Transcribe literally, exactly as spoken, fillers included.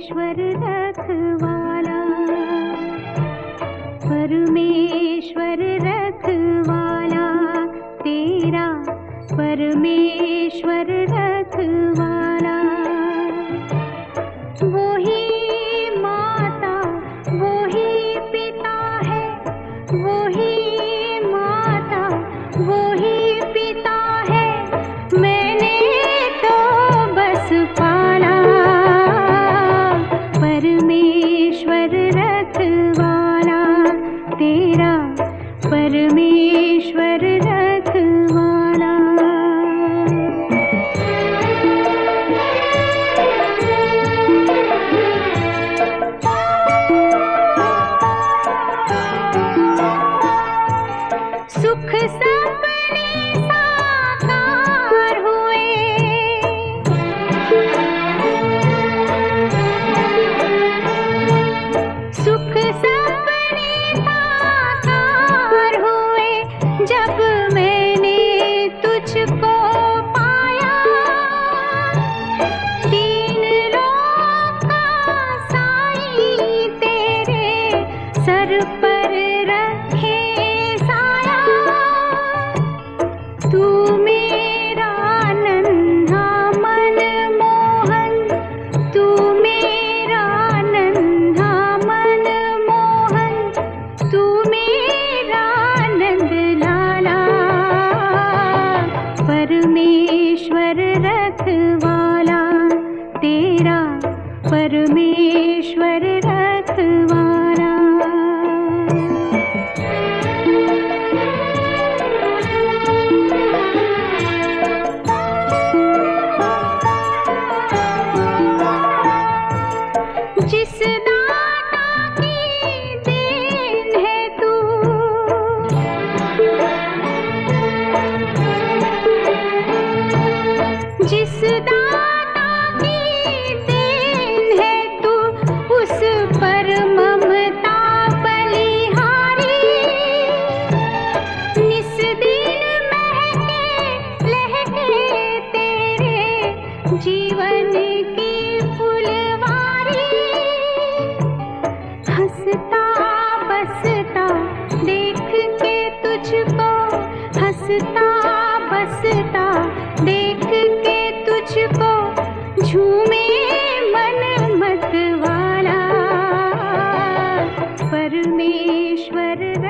परमेश्वर रखवाला, परमेश्वर रखवाला, तेरा परमेश्वर रखवाला। वो ही माता वो ही पिता है, वो ही माता वो ही पिता है, मैंने तो बस पाला। परमेश्वर रखवाला, तेरा परमेश्वर रखवाला। सुख सपने साकार हुए, सुख सपने साकार हुए, जब मैंने तुझको पाया। तीन लोक का साईं तेरे सर पर रखे साया। तू मेरा नन्हा मन मोहन, तू मेरा नन्हा मन मोहन, तू मेरा नंद लाला। परमेश्वर रखवाला, तेरा परमेश्वर रखवाला। जिस दाता की देन है तू, जिस दाता की देन है तू, उस पर ममता बलिहारी। निस दिन महके लहके तेरे जीवन की फुलवारी। हंसता बसता देख के तुझको, हंसता बसता देख के तुझको, झूमे मन मतवाला। परमेश्वर